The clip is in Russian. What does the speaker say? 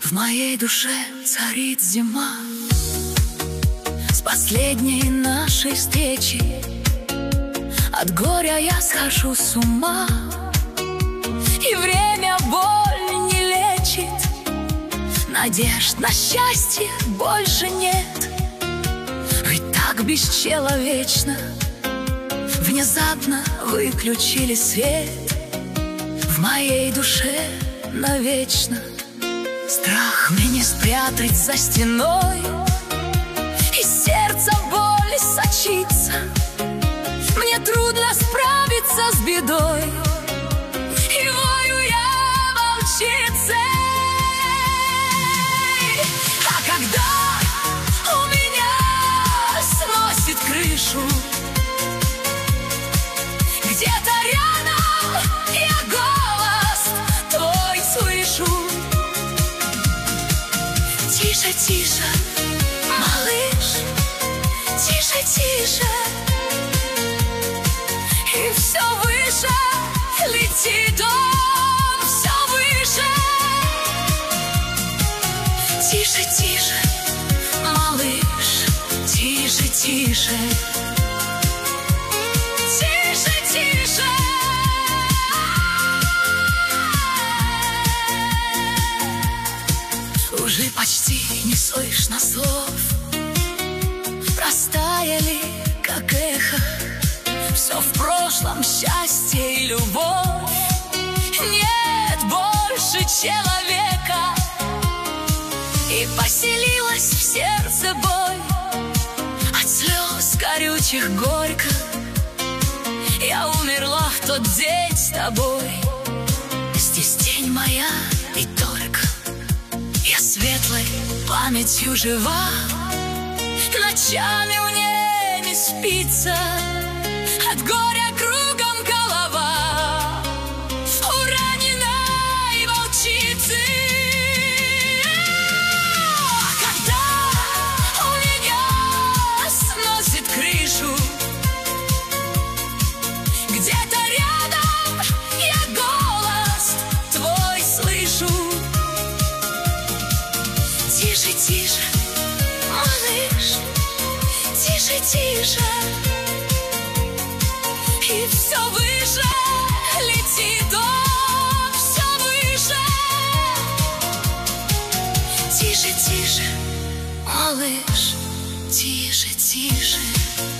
В моей душе царит зима. С последней нашей встречи от горя я схожу с ума. И время боль не лечит, надежд на счастье больше нет. Ведь так бесчеловечно внезапно выключили свет. В моей душе навечно страх мне не спрятать за стеной, и сердце боль сочится. Мне трудно справиться с бедой, и вою я волчицей. А когда у меня сносит крышу, где-то рядом я голос твой слышу. Тише, тише, малыш, тише, тише. И все выше летит он, все выше. Тише, тише, малыш, тише, тише. Тише, тише. Уже почти не слышно слов, растаяли, как эхо. Все в прошлом, счастье и любовь. Нет больше человека, и поселилась в сердце боль. От слез горючих горько я умерла в тот день с тобой. Здесь тень моя и только я светлой памятью жива. Ночами мне не спится, от горя кругом голова у раненой волчицы. А когда у меня сносит крышу, где-то рядом я голос твой слышу. Тише, тише, малыш, тише, тише. И все выше летит он, все выше. Тише, тише, малыш, тише, тише.